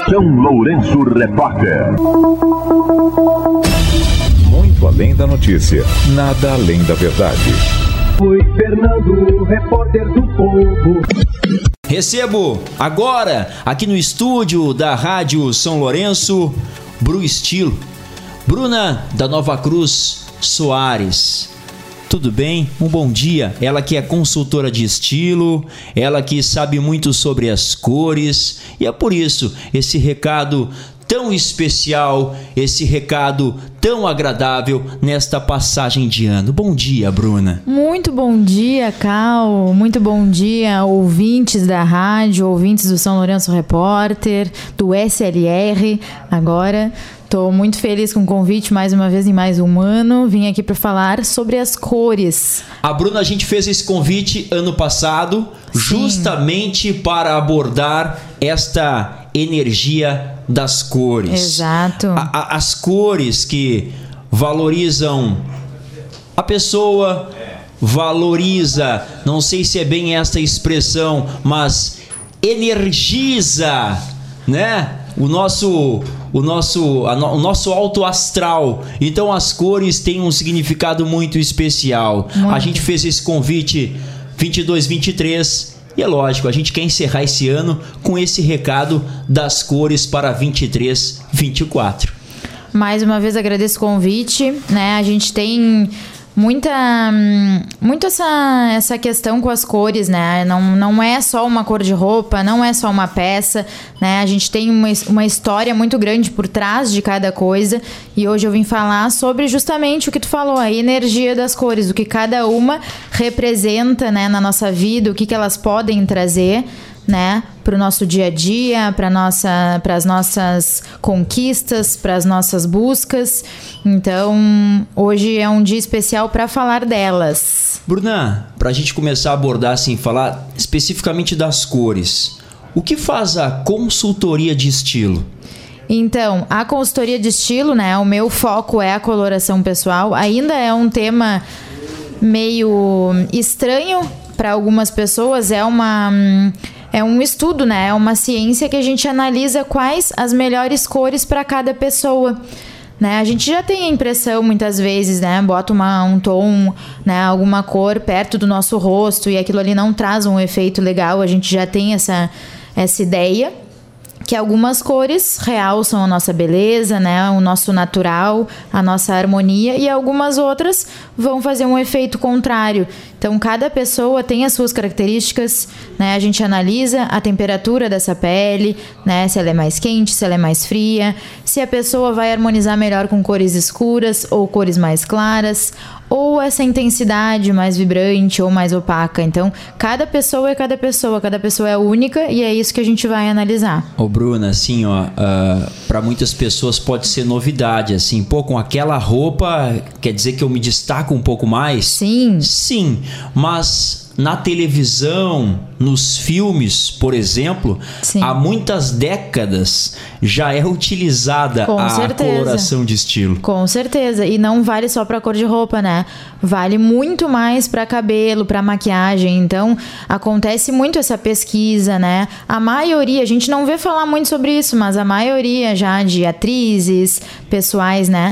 São Lourenço Repórter. Muito além da notícia, nada além da verdade. Foi Fernando, repórter do Povo. Recebo agora, aqui no estúdio da Rádio São Lourenço, Bru Estilo. Bruna da Nova Cruz Soares. Tudo bem? Um bom dia. Ela que é consultora de estilo, ela que sabe muito sobre as cores, e é por isso esse recado tão especial, esse recado tão agradável nesta passagem de ano. Bom dia, Bruna. Muito bom dia, Cal. Muito bom dia, ouvintes da rádio, ouvintes do São Lourenço Repórter, do SLR. Agora, estou muito feliz com o convite mais uma vez em mais um ano. Vim aqui para falar sobre as cores. A Bruna, a gente fez esse convite ano passado, sim, justamente para abordar esta energia das cores. Exato. As cores que valorizam a pessoa, valoriza, não sei se é bem esta expressão, mas energiza, né? O nosso alto astral. Então as cores têm um significado muito especial. Muito. A gente fez esse convite 22-23 e é lógico, a gente quer encerrar esse ano com esse recado das cores para 23-24. Mais uma vez agradeço o convite, né? A gente tem muito essa questão com as cores, né? Não é só uma cor de roupa, não é só uma peça, né? A gente tem uma história muito grande por trás de cada coisa, e hoje eu vim falar sobre justamente o que tu falou, a energia das cores, o que cada uma representa, né, na nossa vida, o que elas podem trazer, né, para o nosso dia a dia, para as nossas conquistas, para as nossas buscas. Então, hoje é um dia especial para falar delas. Bruna, para a gente começar a abordar, assim, falar especificamente das cores, o que faz a consultoria de estilo? Então, a consultoria de estilo, né, o meu foco é a coloração pessoal. Ainda é um tema meio estranho para algumas pessoas, é um estudo, né? É uma ciência que a gente analisa quais as melhores cores para cada pessoa, né? A gente já tem a impressão muitas vezes, né? Bota um tom, né? Alguma cor perto do nosso rosto e aquilo ali não traz um efeito legal. A gente já tem essa ideia que algumas cores realçam a nossa beleza, né? O nosso natural, a nossa harmonia, e algumas outras vão fazer um efeito contrário. Então, cada pessoa tem as suas características, né? A gente analisa a temperatura dessa pele, né? Se ela é mais quente, se ela é mais fria, se a pessoa vai harmonizar melhor com cores escuras ou cores mais claras, ou essa intensidade mais vibrante ou mais opaca. Então, cada pessoa é única, e é isso que a gente vai analisar. Ô Bruna, assim, ó, para muitas pessoas pode ser novidade, assim, pô, com aquela roupa quer dizer que eu me destaco um pouco mais? Sim. Sim, mas na televisão, nos filmes, por exemplo, sim, há muitas décadas já é utilizada a coloração de estilo. Com certeza. E não vale só para cor de roupa, né? Vale muito mais para cabelo, para maquiagem. Então, acontece muito essa pesquisa, né? A maioria, a gente não vê falar muito sobre isso, mas a maioria já de atrizes, pessoais, né?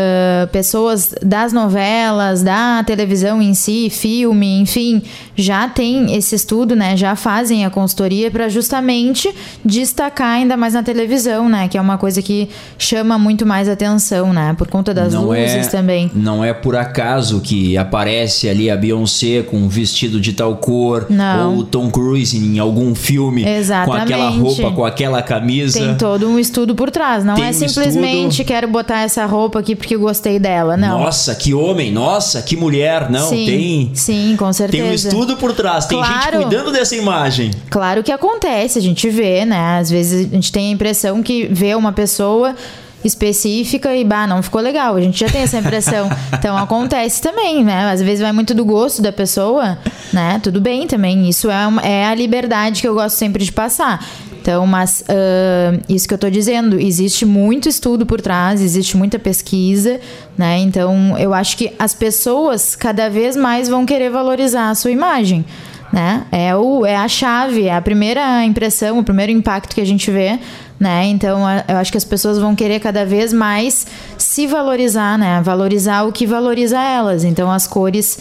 Pessoas das novelas, da televisão em si, filme, enfim, já tem esse estudo, né? Já fazem a consultoria para justamente destacar ainda mais na televisão, né? Que é uma coisa que chama muito mais atenção, né? Por conta das luzes também. Não é por acaso que aparece ali a Beyoncé com um vestido de tal cor, ou o Tom Cruise em algum filme. Exatamente. Com aquela roupa, com aquela camisa. Tem todo um estudo por trás. Não é simplesmente quero botar essa roupa aqui porque gostei dela, não. Nossa, que homem, nossa, que mulher. Não, Sim, com certeza. Tem um estudo por trás, tem gente cuidando dessa imagem. Claro que acontece, a gente vê, né? Às vezes a gente tem a impressão que vê uma pessoa específica e não ficou legal, a gente já tem essa impressão. Então acontece também, né? Às vezes vai muito do gosto da pessoa, né? Tudo bem também, isso é a liberdade que eu gosto sempre de passar. Então, mas isso que eu tô dizendo, existe muito estudo por trás, existe muita pesquisa, né? Então, eu acho que as pessoas cada vez mais vão querer valorizar a sua imagem, né? É a chave, é a primeira impressão, o primeiro impacto que a gente vê, né? Então eu acho que as pessoas vão querer cada vez mais se valorizar, né? Valorizar o que valoriza elas. Então as cores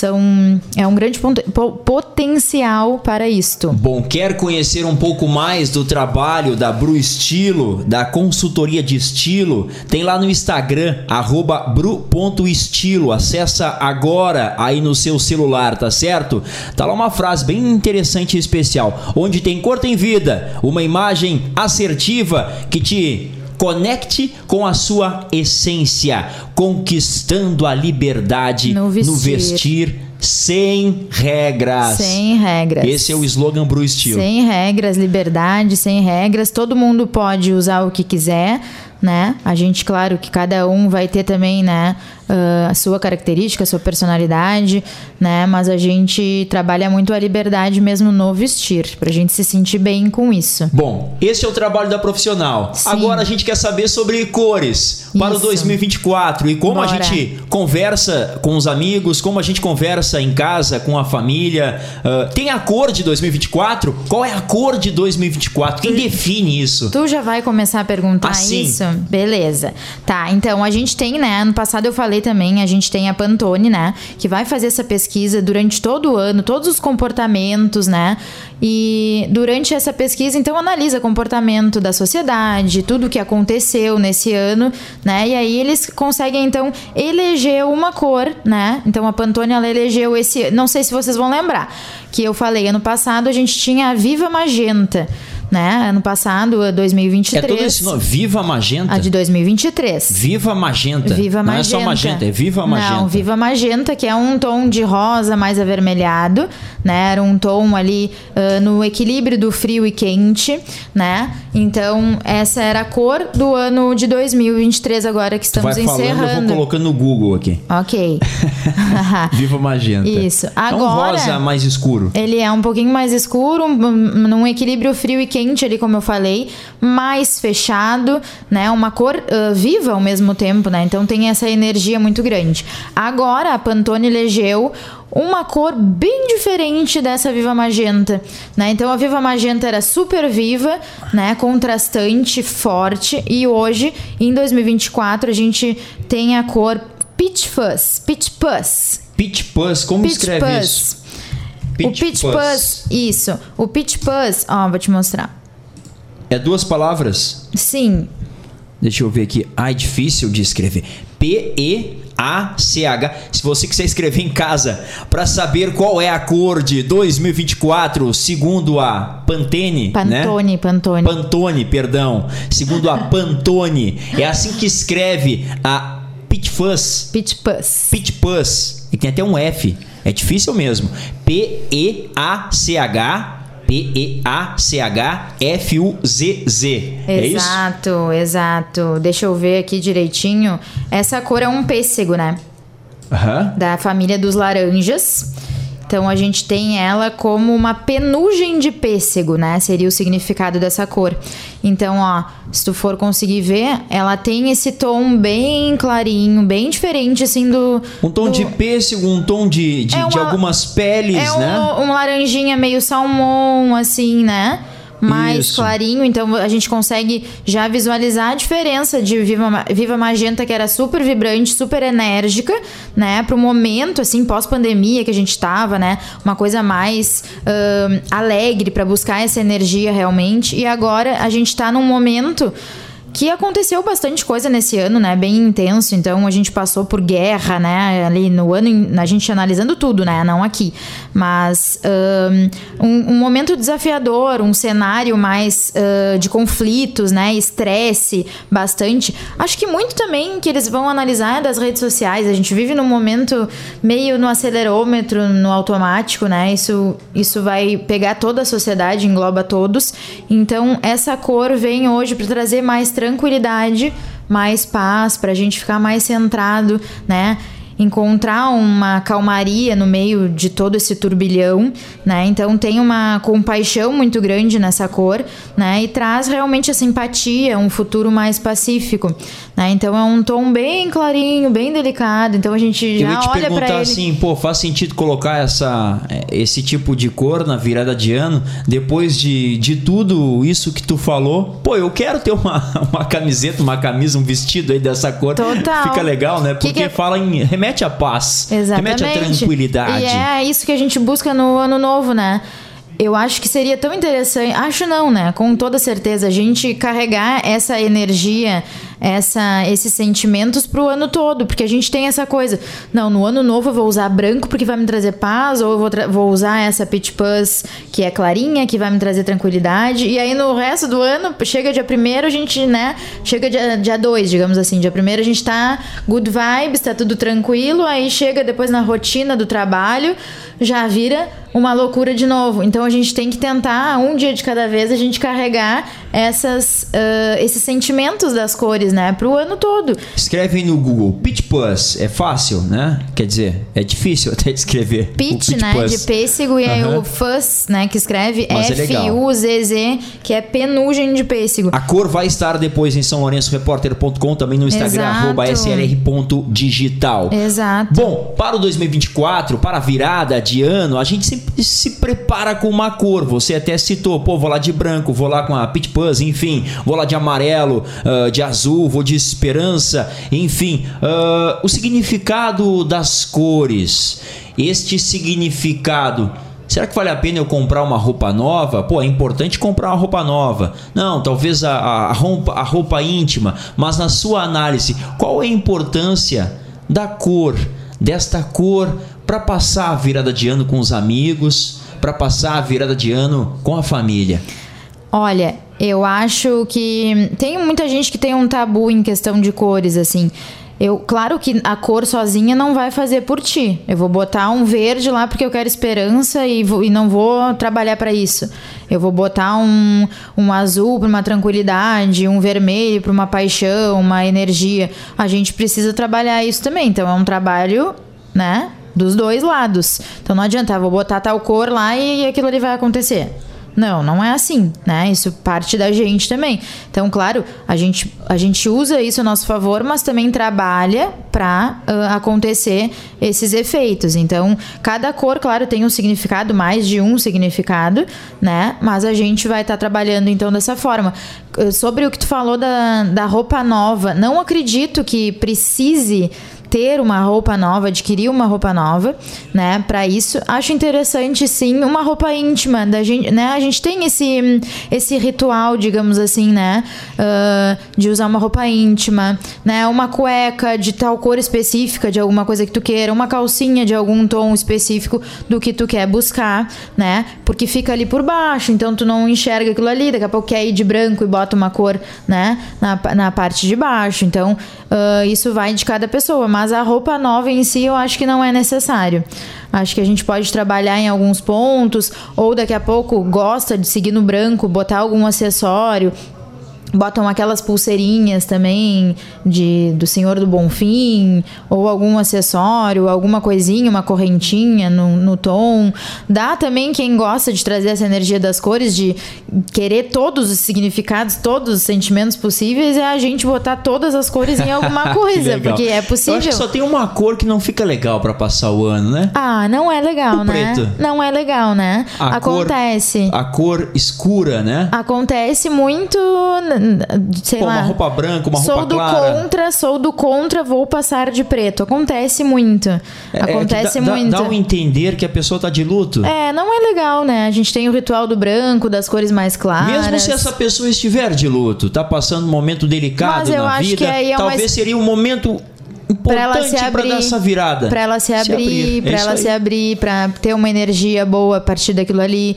é um grande potencial para isto. Bom, quer conhecer um pouco mais do trabalho da Bru Estilo, da consultoria de estilo? Tem lá no Instagram, @bru.estilo. Acessa agora aí no seu celular, tá certo? Tá lá uma frase bem interessante e especial. Onde tem cor, tem vida. Uma imagem assertiva que te conecte com a sua essência, conquistando a liberdade no vestir sem regras. Sem regras. Esse é o slogan Bru Estilo. Sem regras, liberdade, sem regras. Todo mundo pode usar o que quiser, né? A gente, claro que cada um vai ter também, né, a sua característica, a sua personalidade, né? Mas a gente trabalha muito a liberdade mesmo no vestir, pra gente se sentir bem com isso. Bom, esse é o trabalho da profissional. Sim. Agora a gente quer saber sobre cores para o 2024 e como Bora. a gente conversa com os amigos, como a gente conversa em casa, com a família. Tem a cor de 2024? Qual é a cor de 2024? Quem define isso? Tu já vai começar a perguntar isso? Beleza. Tá, então a gente tem, né, ano passado eu falei também, a gente tem a Pantone, né, que vai fazer essa pesquisa durante todo o ano, todos os comportamentos, né, e durante essa pesquisa, então, analisa o comportamento da sociedade, tudo o que aconteceu nesse ano, né, e aí eles conseguem, então, eleger uma cor, né, então a Pantone, ela elegeu não sei se vocês vão lembrar, que eu falei, ano passado a gente tinha a Viva Magenta, né? Ano passado, 2023. É todo esse nome, Viva Magenta? A de 2023. Viva Magenta. Viva Magenta. Não é só magenta, é Viva Magenta. Não, Viva Magenta, que é um tom de rosa mais avermelhado, né? Era um tom ali no equilíbrio do frio e quente, né? Então, essa era a cor do ano de 2023 agora que estamos encerrando. Eu vou colocando no Google aqui. Ok. Viva Magenta. Isso. Agora, é um rosa mais escuro. Ele é um pouquinho mais escuro, num equilíbrio frio e quente ali, como eu falei, mais fechado, né? Uma cor viva ao mesmo tempo, né? Então tem essa energia muito grande. Agora a Pantone elegeu uma cor bem diferente dessa Viva Magenta, né? Então a Viva Magenta era super viva, né? Contrastante, forte, e hoje, em 2024, a gente tem a cor Peach Fuzz. Peach Fuzz. Peach Fuzz, como Peach escreve Fuzz. isso? O Peach Fuzz, isso. O Peach Fuzz, ó, vou te mostrar. É 2 palavras? Sim. Deixa eu ver aqui. É difícil de escrever. P-E-A-C-H. Se você quiser escrever em casa para saber qual é a cor de 2024, segundo a Pantone, né? Pantone, perdão. Segundo a Pantone, é assim que escreve a Peach Fuzz. Peach Fuzz. Peach Fuzz. E tem até um F. É difícil mesmo. P-E-A-C-H-F-U-Z-Z. É isso? Exato. Deixa eu ver aqui direitinho. Essa cor é um pêssego, né? Da família dos laranjas. Então a gente tem ela como uma penugem de pêssego, né? Seria o significado dessa cor. Então, ó, se tu for conseguir ver, ela tem esse tom bem clarinho, bem diferente, assim, um tom de pêssego, um tom de algumas peles, né? Um laranjinha meio salmão, assim, né? Mais clarinho, então a gente consegue já visualizar a diferença de Viva Magenta, que era super vibrante, super enérgica, né, pro momento, assim, pós-pandemia que a gente tava, né, uma coisa mais alegre para buscar essa energia realmente, e agora a gente tá num momento que aconteceu bastante coisa nesse ano, né? Bem intenso. Então a gente passou por guerra, né? Ali no ano, a gente analisando tudo, né? Não aqui. Mas um momento desafiador, um cenário mais de conflitos, né? Estresse bastante. Acho que muito também que eles vão analisar das redes sociais. A gente vive num momento meio no acelerômetro, no automático, né? Isso vai pegar toda a sociedade, engloba todos. Então essa cor vem hoje para trazer mais tranquilidade, mais paz, pra gente ficar mais centrado, né? encontrar uma calmaria no meio de todo esse turbilhão, né? Então tem uma compaixão muito grande nessa cor, né? E traz realmente a simpatia, um futuro mais pacífico, né? Então é um tom bem clarinho, bem delicado. Então a gente já olha para ele. Eu ia te perguntar assim, faz sentido colocar esse tipo de cor na virada de ano, depois de tudo isso que tu falou? Eu quero ter uma camiseta, uma camisa, um vestido aí dessa cor. Total. Fica legal, né? Porque remete à paz. Exatamente. Remete à tranquilidade. E é isso que a gente busca no ano novo, né? Eu acho que seria tão interessante, acho não, né? Com toda certeza, a gente carregar essa energia, esses sentimentos pro ano todo, porque a gente tem essa coisa, não, no ano novo eu vou usar branco porque vai me trazer paz, ou eu vou usar essa Peach Puss que é clarinha, que vai me trazer tranquilidade, e aí no resto do ano, chega dia 1º, a gente, né, chega dia 2, digamos assim, dia 1º a gente tá good vibes, tá tudo tranquilo, aí chega depois na rotina do trabalho, já vira uma loucura de novo. Então a gente tem que tentar, um dia de cada vez, a gente carregar esses sentimentos das cores, né, pro ano todo. Escreve no Google, Peach Puss, é fácil, né? Quer dizer, é difícil até de escrever. Peach, né, Puss. De pêssego, e aí o Fuzz, né, que escreve F-U-Z-Z, que é penugem de pêssego. A cor vai estar depois em SãoLourençoRepórter.com, também no Instagram, @slr.digital. Exato. Bom, para o 2024, para a virada de ano, a gente sempre se prepara com uma cor. Você até citou, vou lá de branco, vou lá com a Peach Puss, enfim, vou lá de amarelo, de azul, vou de esperança, enfim. O significado das cores, este significado, será que vale a pena eu comprar uma roupa nova? É importante comprar uma roupa nova. Não, talvez a roupa íntima, mas na sua análise, qual é a importância da cor, desta cor, para passar a virada de ano com os amigos, para passar a virada de ano com a família? Olha, eu acho que tem muita gente que tem um tabu em questão de cores, assim. Claro que a cor sozinha não vai fazer por ti. Eu vou botar um verde lá porque eu quero esperança e não vou trabalhar para isso. Eu vou botar um azul para uma tranquilidade, um vermelho para uma paixão, uma energia. A gente precisa trabalhar isso também. Então é um trabalho, né, dos dois lados. Então não adianta, vou botar tal cor lá e aquilo ali vai acontecer. Não é assim, né? Isso parte da gente também. Então, claro, a gente usa isso a nosso favor, mas também trabalha para acontecer esses efeitos. Então, cada cor, claro, tem um significado, mais de um significado, né? Mas a gente vai estar trabalhando, então, dessa forma. Sobre o que tu falou da roupa nova, não acredito que precise ter uma roupa nova, adquirir uma roupa nova, né? Para isso, acho interessante, sim, uma roupa íntima da gente, né? A gente tem esse ritual, digamos assim, né? De usar uma roupa íntima, né? Uma cueca de tal cor específica, de alguma coisa que tu queira, uma calcinha de algum tom específico do que tu quer buscar, né? Porque fica ali por baixo, então tu não enxerga aquilo ali, daqui a pouco quer ir de branco e bota uma cor, né? Na parte de baixo. Então, isso vai de cada pessoa, mas a roupa nova em si eu acho que não é necessário. Acho que a gente pode trabalhar em alguns pontos, ou daqui a pouco gosta de seguir no branco, botar algum acessório. Botam aquelas pulseirinhas também do Senhor do Bonfim, ou algum acessório, alguma coisinha, uma correntinha no tom. Dá também quem gosta de trazer essa energia das cores, de querer todos os significados, todos os sentimentos possíveis, é a gente botar todas as cores em alguma coisa, porque é possível. Eu acho que só tem uma cor que não fica legal pra passar o ano, né? Não é legal, né? Preto. Não é legal, né? Acontece. A cor escura, né? Acontece muito, sei lá. Uma roupa branca, uma roupa clara. Sou do contra, vou passar de preto. Acontece muito. Acontece muito. Dá um entender que a pessoa tá de luto. Não é legal, né? A gente tem o ritual do branco, das cores mais claras. Mesmo se essa pessoa estiver de luto, tá passando um momento delicado na vida, talvez seria um momento importante para dar essa virada. Para ela se abrir, para ter uma energia boa a partir daquilo ali,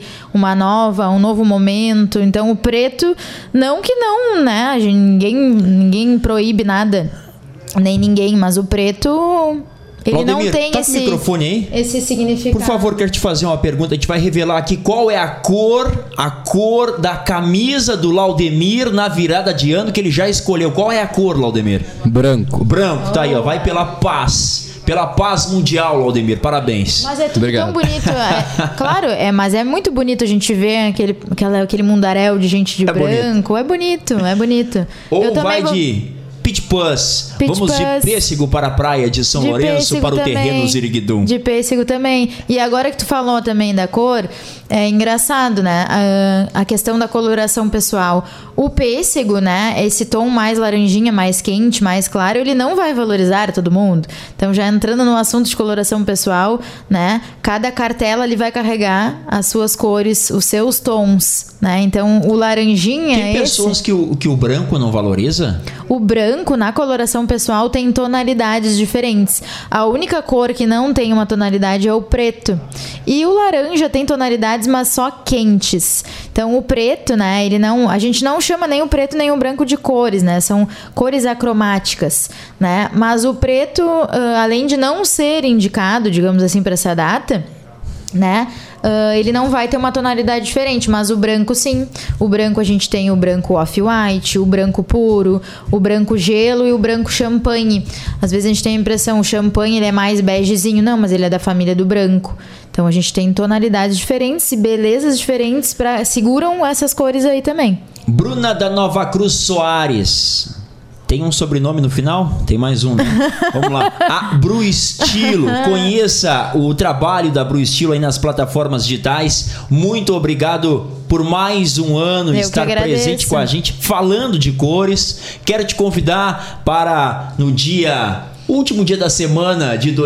um novo momento. Então o preto, não, né? Ninguém proíbe nada, nem ninguém, mas o preto, ele Laudemir, não tem tá com o microfone aí? Esse significado. Por favor, quero te fazer uma pergunta. A gente vai revelar aqui qual é a cor da camisa do Laudemir na virada de ano que ele já escolheu. Qual é a cor, Laudemir? Branco. Branco, tá aí, ó. Vai pela paz. pela paz mundial, Laudemir. Parabéns. Mas é tudo tão bonito. Claro, mas é muito bonito a gente ver aquele mundaréu de gente de branco. É bonito. Ou vai de Pitch Puss. Vamos de pêssego para a praia de São Lourenço, para o terreno Ziriguidum. De pêssego também. E agora que tu falou também da cor, é engraçado, né? A questão da coloração pessoal. O pêssego, né? Esse tom mais laranjinha, mais quente, mais claro, ele não vai valorizar todo mundo. Então, já entrando no assunto de coloração pessoal, né? Cada cartela ele vai carregar as suas cores, os seus tons, né? Então, o laranjinha... Tem pessoas que o branco não valoriza? O branco, na coloração pessoal, tem tonalidades diferentes. A única cor que não tem uma tonalidade é o preto. E o laranja tem tonalidades, mas só quentes. Então, o preto, né? A gente não chama nem o preto nem o branco de cores, né? São cores acromáticas, né? Mas o preto, além de não ser indicado, digamos assim, para essa data, né? Ele não vai ter uma tonalidade diferente, mas o branco sim. O branco a gente tem o branco off-white, o branco puro, o branco gelo e o branco champanhe. Às vezes a gente tem a impressão, o champanhe ele é mais begezinho, não, mas ele é da família do branco. Então a gente tem tonalidades diferentes e belezas diferentes seguram essas cores aí também. Bruna da Nova Cruz Soares. Tem um sobrenome no final? Tem mais um, né? Vamos lá. A Bru Estilo. Conheça o trabalho da Bru Estilo aí nas plataformas digitais. Muito obrigado por mais um ano estar presente com a gente, falando de cores. Quero te convidar para no último dia da semana de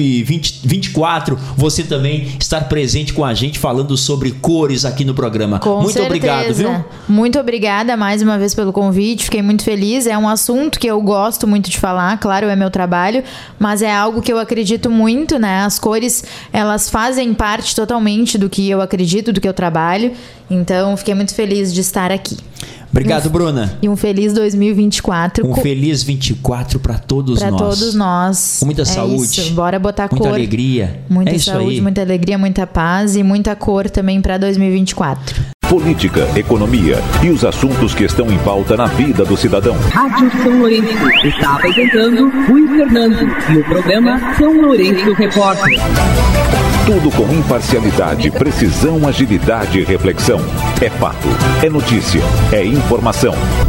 2024, você também estar presente com a gente falando sobre cores aqui no programa. Muito certeza. Obrigado, viu? Muito obrigada mais uma vez pelo convite, fiquei muito feliz. É um assunto que eu gosto muito de falar, claro, é meu trabalho, mas é algo que eu acredito muito, né? As cores, elas fazem parte totalmente do que eu acredito, do que eu trabalho. Então, fiquei muito feliz de estar aqui. Obrigado, Bruna. E um feliz 2024. Um feliz 24 para todos nós. Para todos nós. Com muita saúde. Isso. Bora botar muita cor. Muita alegria. Muita saúde, muita alegria, muita paz e muita cor também para 2024. Política, economia e os assuntos que estão em pauta na vida do cidadão. Rádio São Lourenço está apresentando Rui Fernando e o programa São Lourenço Repórter. Tudo com imparcialidade, precisão, agilidade e reflexão. É fato, é notícia, é informação.